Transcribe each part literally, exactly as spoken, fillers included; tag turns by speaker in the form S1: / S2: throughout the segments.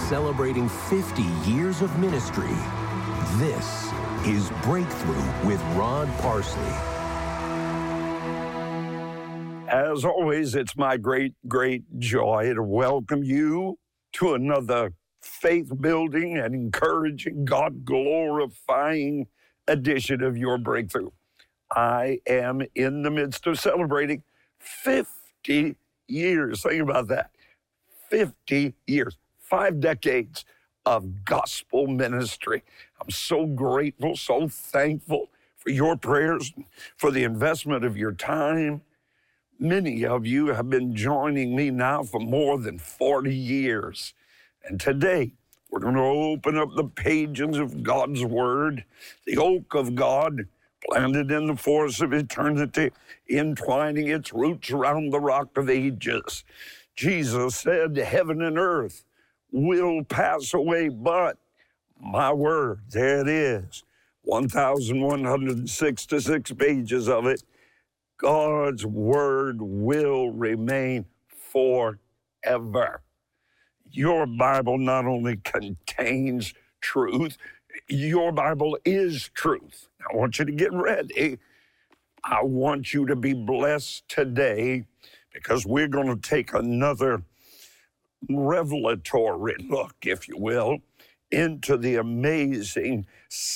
S1: celebrating fifty years of ministry. This is Breakthrough with Rod Parsley.
S2: As always, it's my great, great joy to welcome you to another faith-building and encouraging, God-glorifying edition of your Breakthrough. I am in the midst of celebrating fifty years. Think about that. fifty years, five decades of gospel ministry. I'm so grateful, so thankful for your prayers, for the investment of your time. Many of you have been joining me now for more than forty years. And today, we're going to open up the pages of God's Word, the oak of God, planted in the forest of eternity, entwining its roots around the rock of ages. Jesus said, heaven and earth will pass away, but my word, there it is, one thousand one hundred sixty-six pages of it. God's word will remain forever. Your Bible not only contains truth, your Bible is truth. I want you to get ready. I want you to be blessed today because we're going to take another revelatory look, if you will, into the amazing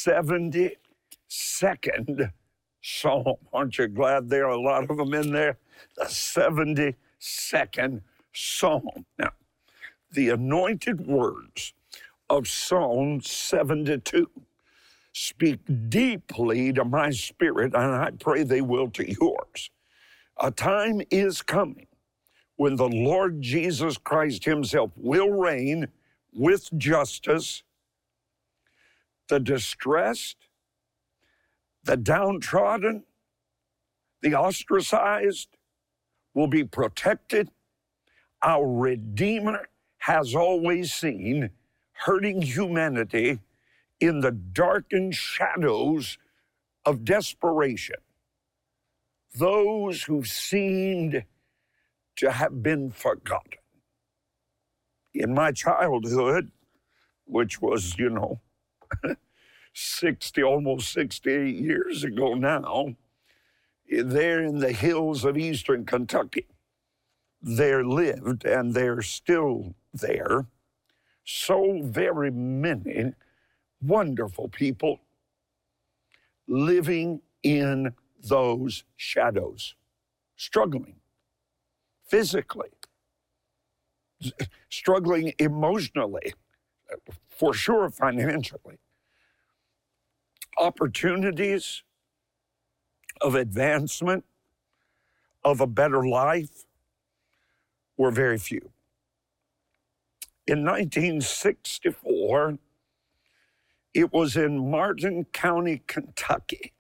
S2: seventy-second Psalm. Aren't you glad there are a lot of them in there? The seventy-second Psalm. Now, the anointed words of Psalm seventy-two speak deeply to my spirit, and I pray they will to yours. A time is coming when the Lord Jesus Christ himself will reign with justice. The distressed, the downtrodden, the ostracized will be protected. Our Redeemer has always seen hurting humanity in the darkened shadows of desperation. Those who seemed to have been forgotten. In my childhood, which was, you know, sixty, almost sixty-eight years ago now, there in the hills of eastern Kentucky, there lived, and they're still there, so very many wonderful people living in those shadows, struggling physically, struggling emotionally, for sure financially. Opportunities of advancement, of a better life, were very few. In nineteen sixty-four, it was in Martin County, Kentucky,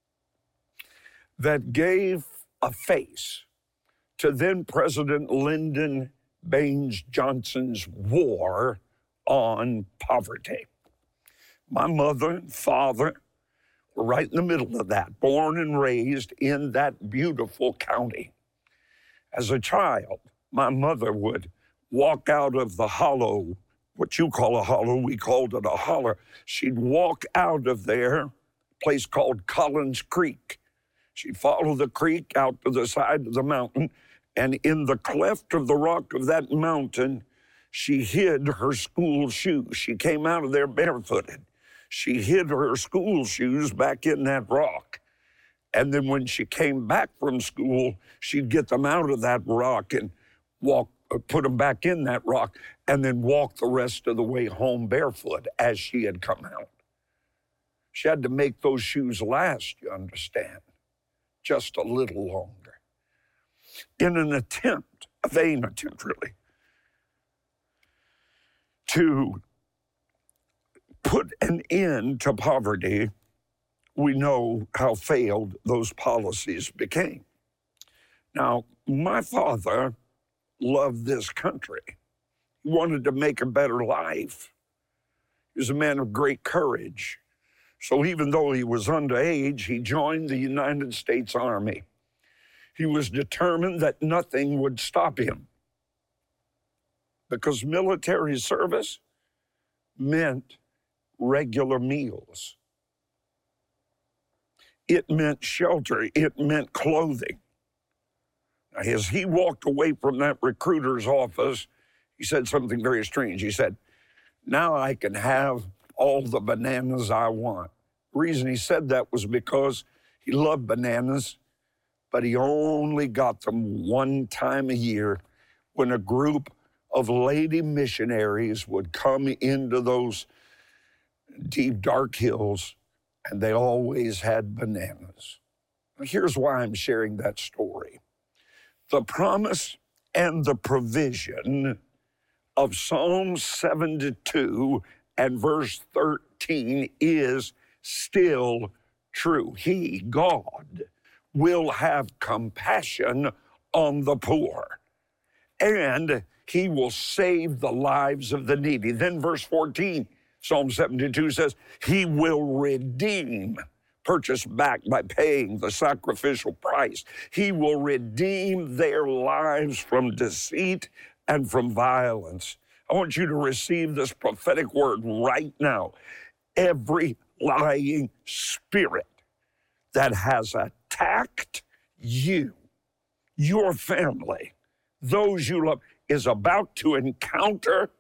S2: that gave a face to then President Lyndon Baines Johnson's war on poverty. My mother and father were right in the middle of that, born and raised in that beautiful county. As a child, my mother would walk out of the hollow, what you call a hollow, we called it a holler. She'd walk out of there, a place called Collins Creek. She'd follow the creek out to the side of the mountain, and in the cleft of the rock of that mountain, she hid her school shoes. She came out of there barefooted. She hid her school shoes back in that rock. And then when she came back from school, she'd get them out of that rock and walk, put them back in that rock, and then walk the rest of the way home barefoot as she had come out. She had to make those shoes last, you understand, just a little longer. In an attempt, a vain attempt really, to put an end to poverty, we know how failed those policies became. Now, my father loved this country. He wanted to make a better life. He was a man of great courage. So even though he was underage, he joined the United States Army. He was determined that nothing would stop him, because military service meant regular meals. It meant shelter. It meant clothing. Now, as he walked away from that recruiter's office, he said something very strange. He said, now I can have all the bananas I want. The reason he said that was because he loved bananas, but he only got them one time a year when a group of lady missionaries would come into those deep, dark hills, and they always had bananas. Here's why I'm sharing that story. The promise and the provision of Psalm seventy-two and verse thirteen is still true. He, God, will have compassion on the poor, and he will save the lives of the needy. Then verse fourteen, Psalm seventy-two says, he will redeem, purchase back by paying the sacrificial price. He will redeem their lives from deceit and from violence. I want you to receive this prophetic word right now. Every lying spirit that has attacked you, your family, those you love, is about to encounter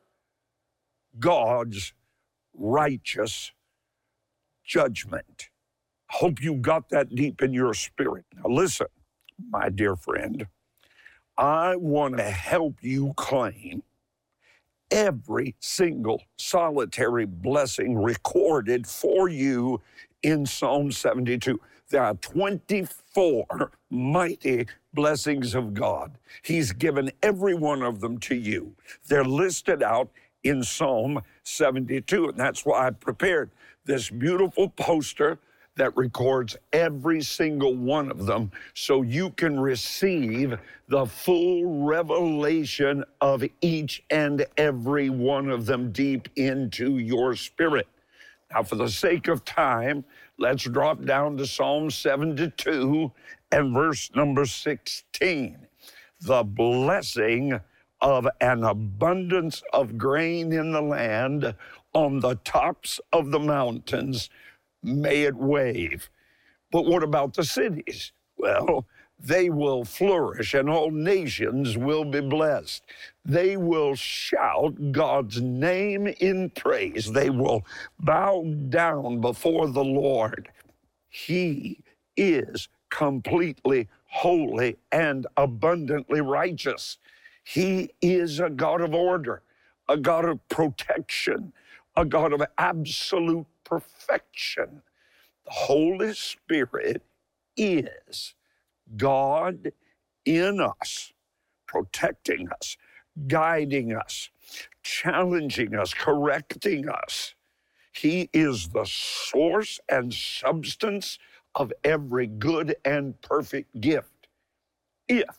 S2: God's righteous judgment. Hope you got that deep in your spirit. Now listen, my dear friend, I want to help you claim every single solitary blessing recorded for you in Psalm seventy-two. There are twenty-four mighty blessings of God. He's given every one of them to you. They're listed out in Psalm seventy-two, and that's why I prepared this beautiful poster that records every single one of them so you can receive the full revelation of each and every one of them deep into your spirit. Now, for the sake of time, let's drop down to Psalm seventy-two and verse number sixteen. The blessing of an abundance of grain in the land on the tops of the mountains, may it wave. But what about the cities? Well, they will flourish and all nations will be blessed. They will shout God's name in praise. They will bow down before the Lord. He is completely holy and abundantly righteous. He is a God of order, a God of protection, a God of absolute perfection. The Holy Spirit is God in us, protecting us, guiding us, challenging us, correcting us. He is the source and substance of every good and perfect gift. If,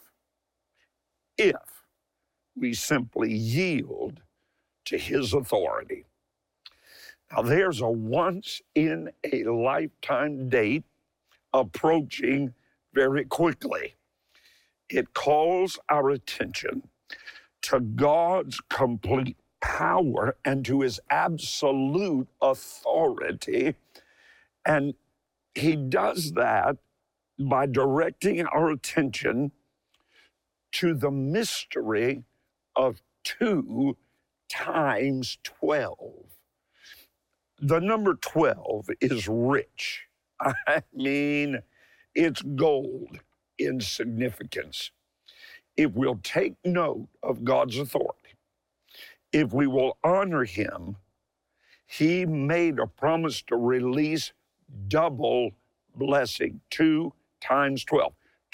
S2: if we simply yield to his authority. Now, there's a once-in-a-lifetime date approaching very quickly. It calls our attention to God's complete power and to his absolute authority. And he does that by directing our attention to the mystery of two times twelve. The number twelve is rich. I mean, it's gold in significance. If we'll take note of God's authority, if we will honor him, he made a promise to release double blessing, two times twelve,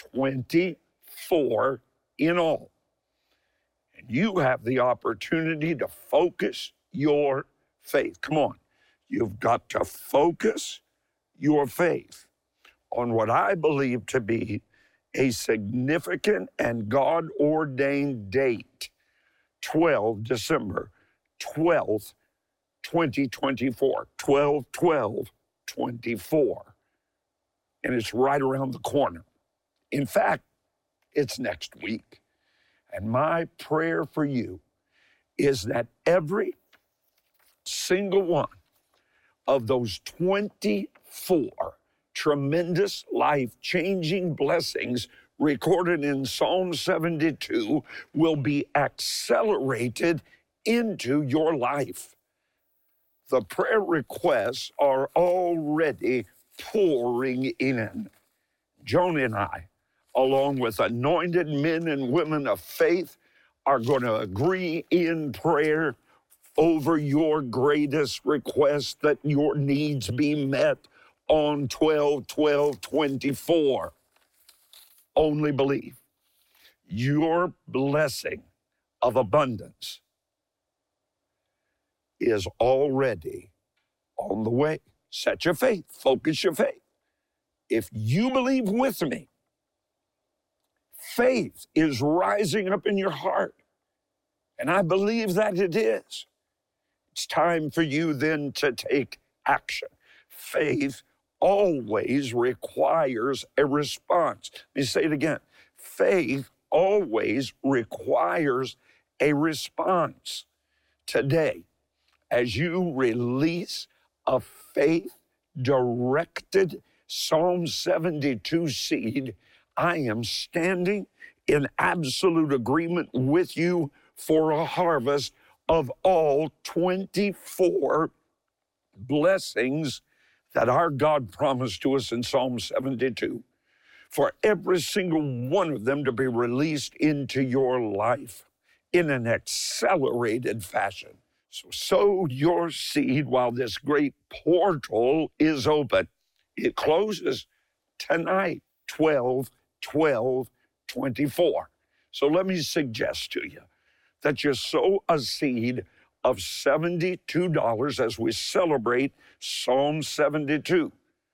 S2: twenty-four in all. And you have the opportunity to focus your faith. Come on. You've got to focus your faith on what I believe to be a significant and God-ordained date, twelve December twelfth, twenty twenty-four, twelve twelve twenty-four. And it's right around the corner. In fact, it's next week. And my prayer for you is that every single one of those twenty-four tremendous life-changing blessings recorded in Psalm seventy-two will be accelerated into your life. The prayer requests are already pouring in. Joni and I, along with anointed men and women of faith, are going to agree in prayer over your greatest request that your needs be met on twelve twelve twenty-four. Only believe. Your blessing of abundance is already on the way. Set your faith, focus your faith. If you believe with me, faith is rising up in your heart, and I believe that it is. It's time for you then to take action. Faith always requires a response. Let me say it again. Faith always requires a response. Today, as you release a faith-directed Psalm seventy-two seed, I am standing in absolute agreement with you for a harvest of all twenty-four blessings that our God promised to us in Psalm seventy-two, for every single one of them to be released into your life in an accelerated fashion. So sow your seed while this great portal is open. It closes tonight, twelve twelve twenty-four. So let me suggest to you that you sow a seed of seventy-two dollars as we celebrate Psalm seventy-two.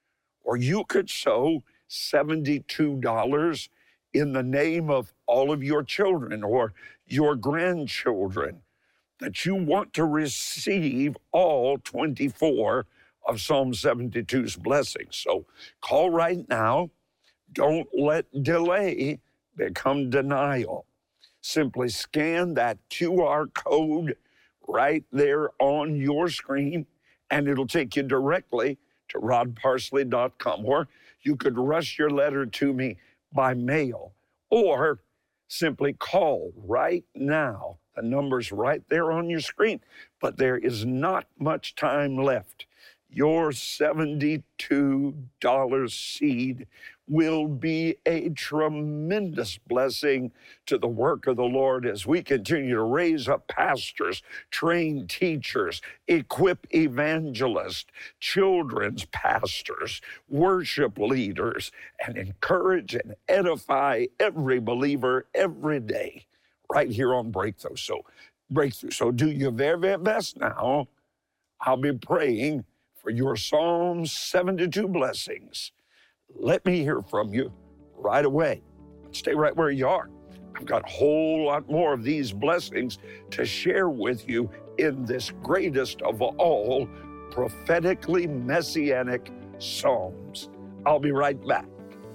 S2: Or you could sow seventy-two dollars in the name of all of your children or your grandchildren that you want to receive all twenty-four of Psalm seventy-two's blessings. So call right now. Don't let delay become denial. Simply scan that Q R code right there on your screen, and it'll take you directly to rod parsley dot com. Or you could rush your letter to me by mail, or simply call right now. The number's right there on your screen, but there is not much time left. Your seventy-two dollars seed will be a tremendous blessing to the work of the Lord as we continue to raise up pastors, train teachers, equip evangelists, children's pastors, worship leaders, and encourage and edify every believer every day right here on Breakthrough. So, Breakthrough. So do your very, very best now. I'll be praying for your Psalm seventy-two blessings. Let me hear from you right away. Stay right where you are. I've got a whole lot more of these blessings to share with you in this greatest of all prophetically messianic Psalms. I'll be right back.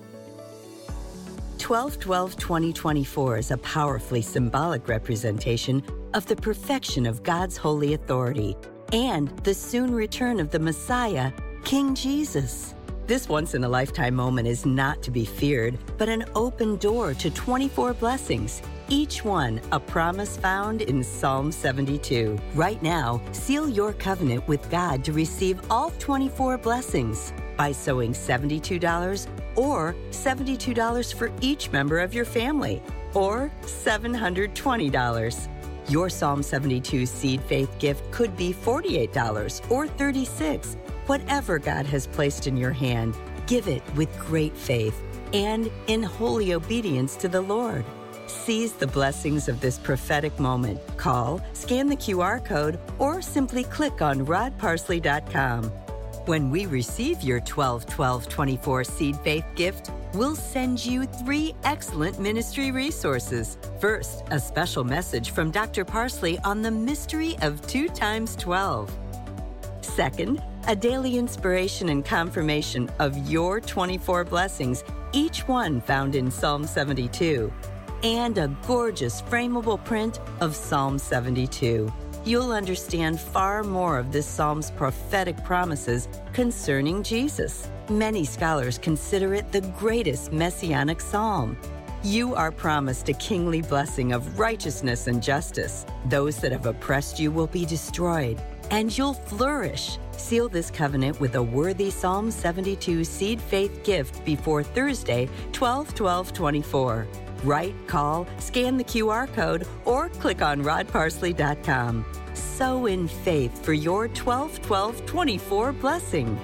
S3: twelve twelve twenty twenty-four is a powerfully symbolic representation of the perfection of God's holy authority and the soon return of the Messiah, King Jesus. This once-in-a-lifetime moment is not to be feared, but an open door to twenty-four blessings, each one a promise found in Psalm seventy-two. Right now, seal your covenant with God to receive all twenty-four blessings by sowing seventy-two dollars or seventy-two dollars for each member of your family, or seven hundred twenty dollars. Your Psalm seventy-two seed faith gift could be forty-eight dollars or thirty-six dollars. Whatever God has placed in your hand, give it with great faith and in holy obedience to the Lord. Seize the blessings of this prophetic moment. Call, scan the Q R code, or simply click on rod parsley dot com. When we receive your twelve twelve twenty-four seed faith gift, we'll send you three excellent ministry resources. First, a special message from Doctor Parsley on the mystery of two times twelve. Second, a daily inspiration and confirmation of your twenty-four blessings, each one found in Psalm seventy-two. And a gorgeous frameable print of Psalm seventy-two. you'll understand far more of this psalm's prophetic promises concerning Jesus. Many scholars consider it the greatest messianic psalm. You are promised a kingly blessing of righteousness and justice. Those that have oppressed you will be destroyed, and you'll flourish. Seal this covenant with a worthy Psalm seventy-two seed faith gift before Thursday, twelve twelve twenty-four. Write, call, scan the Q R code, or click on rod parsley dot com. Sow in faith for your twelve twelve twenty-four blessing.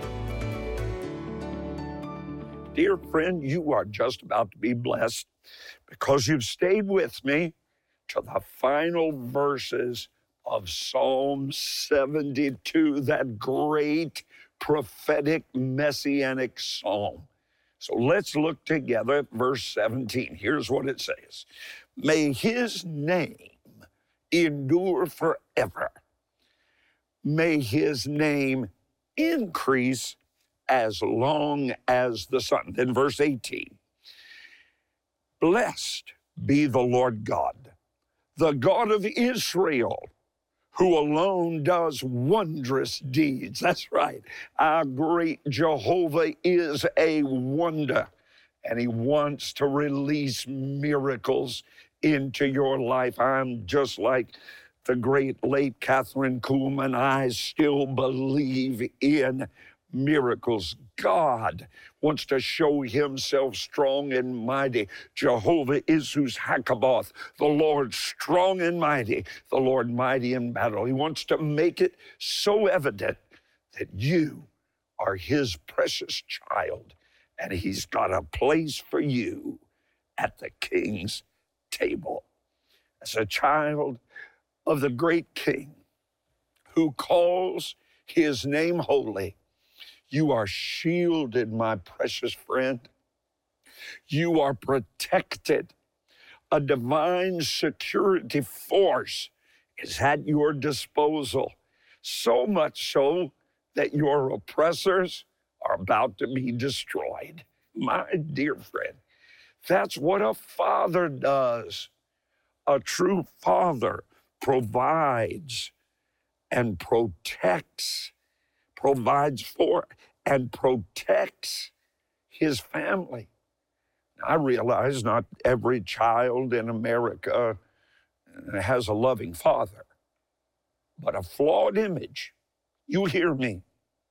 S2: Dear friend, you are just about to be blessed because you've stayed with me to the final verses of Psalm seventy-two, that great prophetic messianic psalm. So let's look together at verse seventeen. Here's what it says. May his name endure forever. May his name increase as long as the sun. Then verse eighteen. Blessed be the Lord God, the God of Israel, who alone does wondrous deeds. That's right. Our great Jehovah is a wonder, and he wants to release miracles into your life. I'm just like the great late Catherine Kuhlman. I still believe in miracles. God wants to show himself strong and mighty. Jehovah Isus Hakaboth, the Lord strong and mighty, the Lord mighty in battle. He wants to make it so evident that you are his precious child, and he's got a place for you at the king's table. As a child of the great king who calls his name holy, you are shielded, my precious friend. You are protected. A divine security force is at your disposal, so much so that your oppressors are about to be destroyed. My dear friend, that's what a father does. A true father provides and protects, provides for and protects his family. I realize not every child in America has a loving father, but a flawed image, you hear me,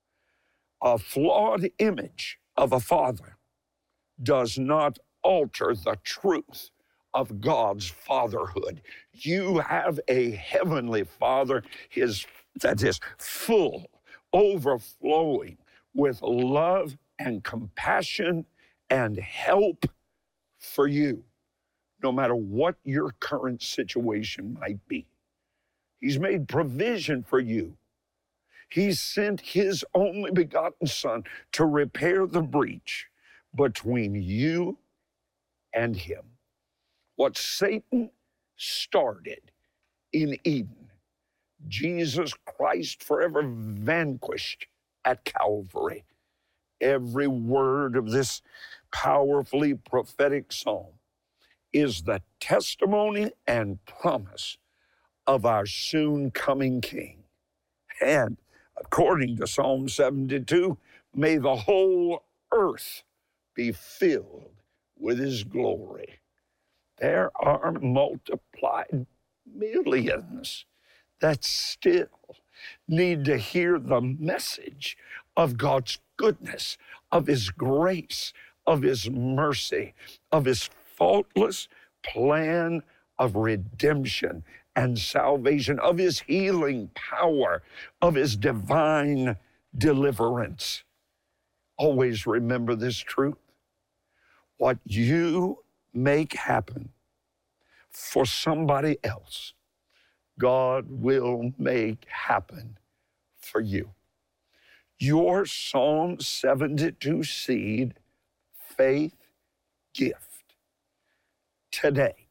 S2: a flawed image of a father does not alter the truth of God's fatherhood. You have a heavenly Father, his, that is, full, overflowing with love and compassion and help for you, no matter what your current situation might be. He's made provision for you. He sent his only begotten Son to repair the breach between you and him. What Satan started in Eden, Jesus Christ forever vanquished at Calvary. Every word of this powerfully prophetic psalm is the testimony and promise of our soon coming King. And according to Psalm seventy-two, may the whole earth be filled with his glory. There are multiplied millions that still need to hear the message of God's goodness, of his grace, of his mercy, of his faultless plan of redemption and salvation, of his healing power, of his divine deliverance. Always remember this truth. What you make happen for somebody else, God will make happen for you. Your Psalm seventy-two seed faith gift today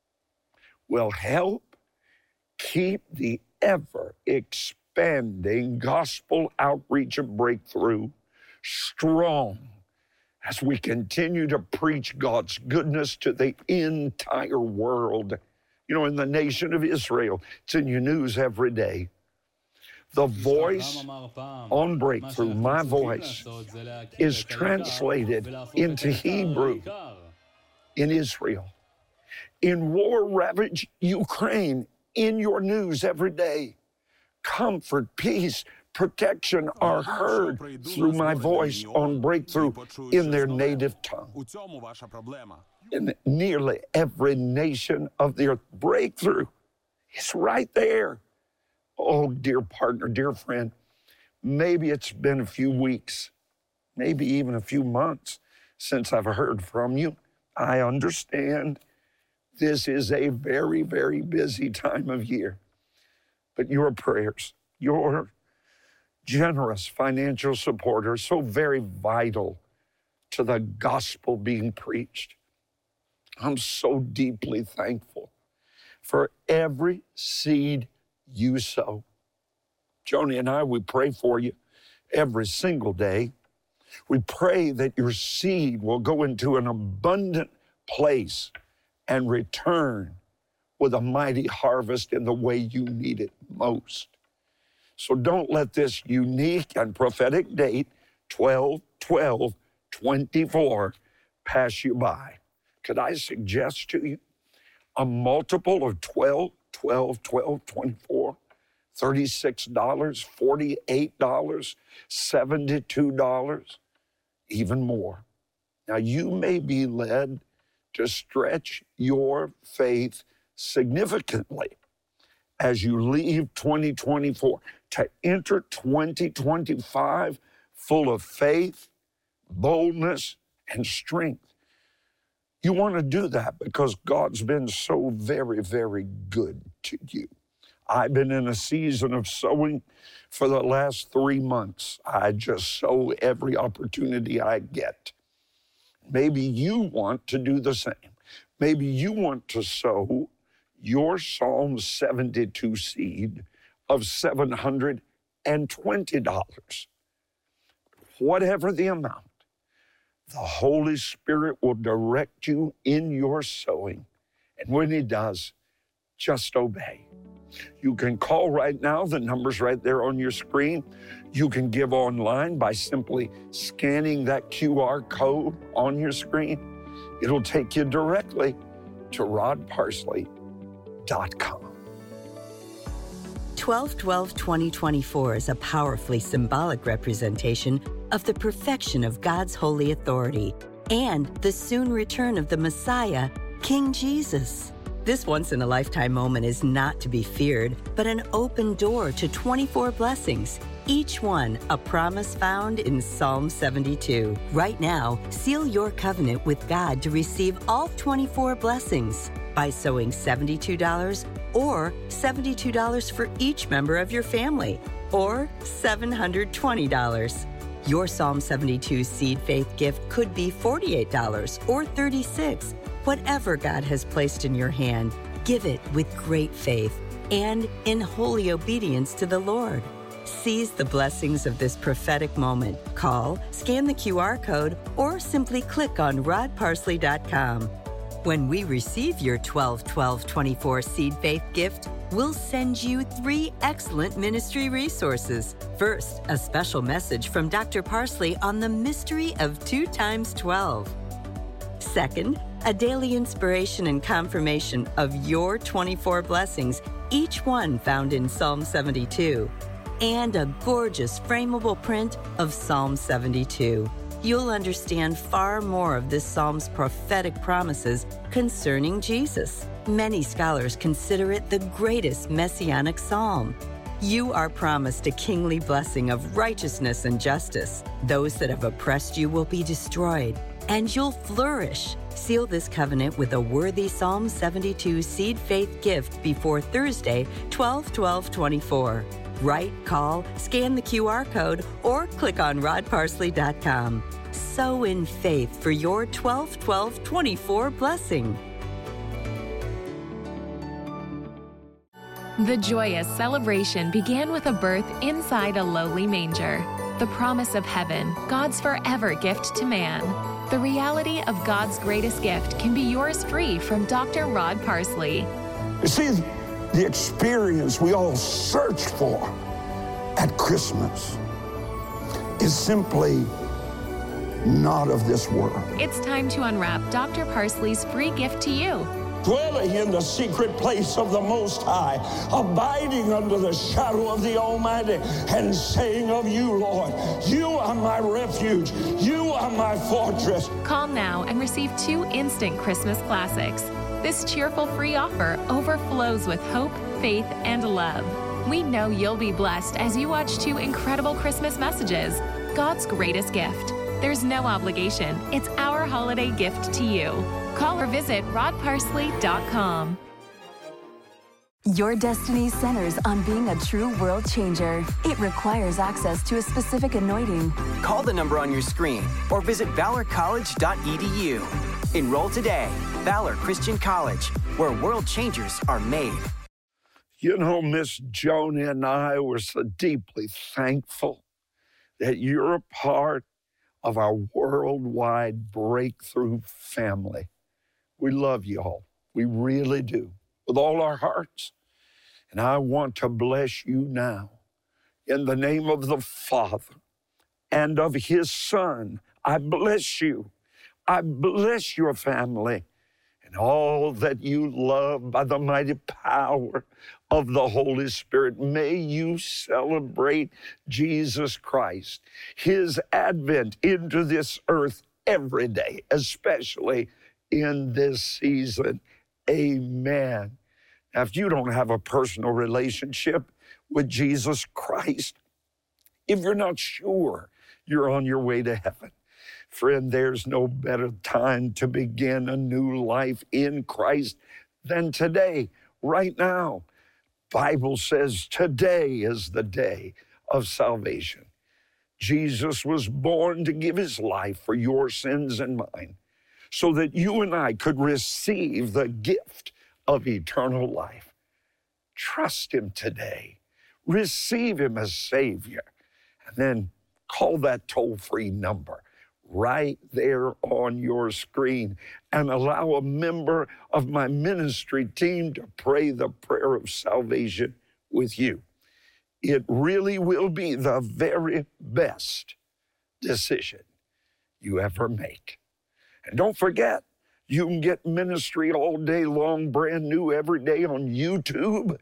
S2: will help keep the ever-expanding gospel outreach and breakthrough strong as we continue to preach God's goodness to the entire world You know, in the nation of Israel, it's in your news every day. The voice on Breakthrough, my voice, is translated into Hebrew in Israel. In war-ravaged Ukraine, in your news every day, comfort, peace, protection are heard through my voice on Breakthrough in their native tongue. In nearly every nation of the earth, Breakthrough is right there. Oh, dear partner, dear friend, maybe it's been a few weeks, maybe even a few months since I've heard from you. I understand this is a very, very busy time of year. But your prayers, your generous financial support are so very vital to the gospel being preached. I'm so deeply thankful for every seed you sow. Joni and I, we pray for you every single day. We pray that your seed will go into an abundant place and return with a mighty harvest in the way you need it most. So don't let this unique and prophetic date, twelve twelve twenty-four, pass you by. Could I suggest to you a multiple of twelve, twelve, twelve, twenty-four, thirty-six dollars, forty-eight dollars, seventy-two dollars, even more. Now, you may be led to stretch your faith significantly as you leave twenty twenty-four, to enter twenty twenty-five full of faith, boldness, and strength. You want to do that because God's been so very, very good to you. I've been in a season of sowing for the last three months. I just sow every opportunity I get. Maybe you want to do the same. Maybe you want to sow your Psalm seventy-two seed of seven hundred twenty dollars. Whatever the amount, the Holy Spirit will direct you in your sowing. And when He does, just obey. You can call right now. The number's right there on your screen. You can give online by simply scanning that Q R code on your screen. It'll take you directly to rod parsley dot com.
S3: twelve twelve twenty twenty-four is a powerfully symbolic representation of the perfection of God's holy authority and the soon return of the Messiah, King Jesus. This once-in-a-lifetime moment is not to be feared, but an open door to twenty-four blessings, each one a promise found in Psalm seventy-two. Right now, seal your covenant with God to receive all twenty-four blessings by sowing seventy-two dollars or seventy-two dollars for each member of your family, or seven hundred twenty dollars. Your Psalm seventy-two seed faith gift could be forty-eight dollars or thirty-six dollars. Whatever God has placed in your hand, give it with great faith and in holy obedience to the Lord. Seize the blessings of this prophetic moment. Call, scan the Q R code, or simply click on rod parsley dot com. When we receive your twelve twelve twenty-four seed faith gift, we'll send you three excellent ministry resources. First, a special message from Doctor Parsley on the mystery of two times twelve. Second, a daily inspiration and confirmation of your twenty-four blessings, each one found in Psalm seventy-two, and a gorgeous frameable print of Psalm seventy-two. You'll understand far more of this psalm's prophetic promises concerning Jesus. Many scholars consider it the greatest messianic psalm. You are promised a kingly blessing of righteousness and justice. Those that have oppressed you will be destroyed, and you'll flourish. Seal this covenant with a worthy Psalm seventy-two seed faith gift before Thursday, twelve twelve twenty-four. Write, call, scan the Q R code, or click on rod parsley dot com. Sow in faith for your twelve twelve twenty-four blessing.
S4: The joyous celebration began with a birth inside a lowly manger. The promise of heaven, God's forever gift to man. The reality of God's greatest gift can be yours free from Doctor Rod Parsley.
S2: You see, the experience we all search for at Christmas is simply not of this world.
S4: It's time to unwrap Doctor Parsley's free gift to you.
S2: Dwelling in the secret place of the Most High, abiding under the shadow of the Almighty, and saying of you, Lord, you are my refuge, you are my fortress.
S4: Call now and receive two instant Christmas classics. This cheerful free offer overflows with hope, faith, and love. We know you'll be blessed as you watch two incredible Christmas messages, God's greatest gift. There's no obligation. It's our holiday gift to you. Call or visit rod parsley dot com.
S5: Your destiny centers on being a true world changer. It requires access to a specific anointing.
S6: Call the number on your screen or visit valor college dot e d u. Enroll today. Valor Christian College, where world changers are made.
S2: You know, Miss Joni and I were so deeply thankful that you're a part of our worldwide breakthrough family. We love you all. We really do, with all our hearts. And I want to bless you now in the name of the Father and of his Son. I bless you. I bless your family and all that you love by the mighty power of the Holy Spirit. May you celebrate Jesus Christ, his advent into this earth every day, especially in this season. Amen. Now, if you don't have a personal relationship with Jesus Christ, if you're not sure you're on your way to heaven, friend, there's no better time to begin a new life in Christ than today, right now. Bible says today is the day of salvation. Jesus was born to give his life for your sins and mine, so that you and I could receive the gift of eternal life. Trust him today. Receive him as Savior. And then call that toll-free number right there on your screen and allow a member of my ministry team to pray the prayer of salvation with you. It really will be the very best decision you ever make. And don't forget, you can get ministry all day long, brand new every day on YouTube,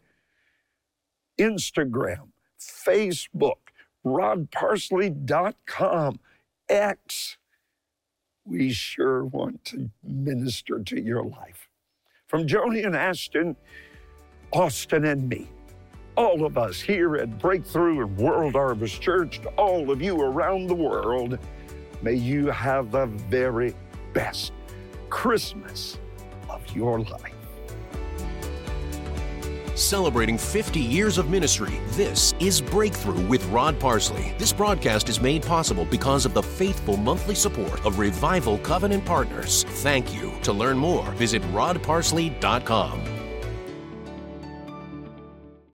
S2: Instagram, Facebook, rod parsley dot com, X. We sure want to minister to your life. From Joni and Ashton, Austin and me, all of us here at Breakthrough and World Harvest Church, to all of you around the world, may you have the very best Christmas of your life.
S1: Celebrating fifty years of ministry, this is Breakthrough with Rod Parsley. This broadcast is made possible because of the faithful monthly support of Revival Covenant Partners. Thank you. To learn more, visit rod parsley dot com.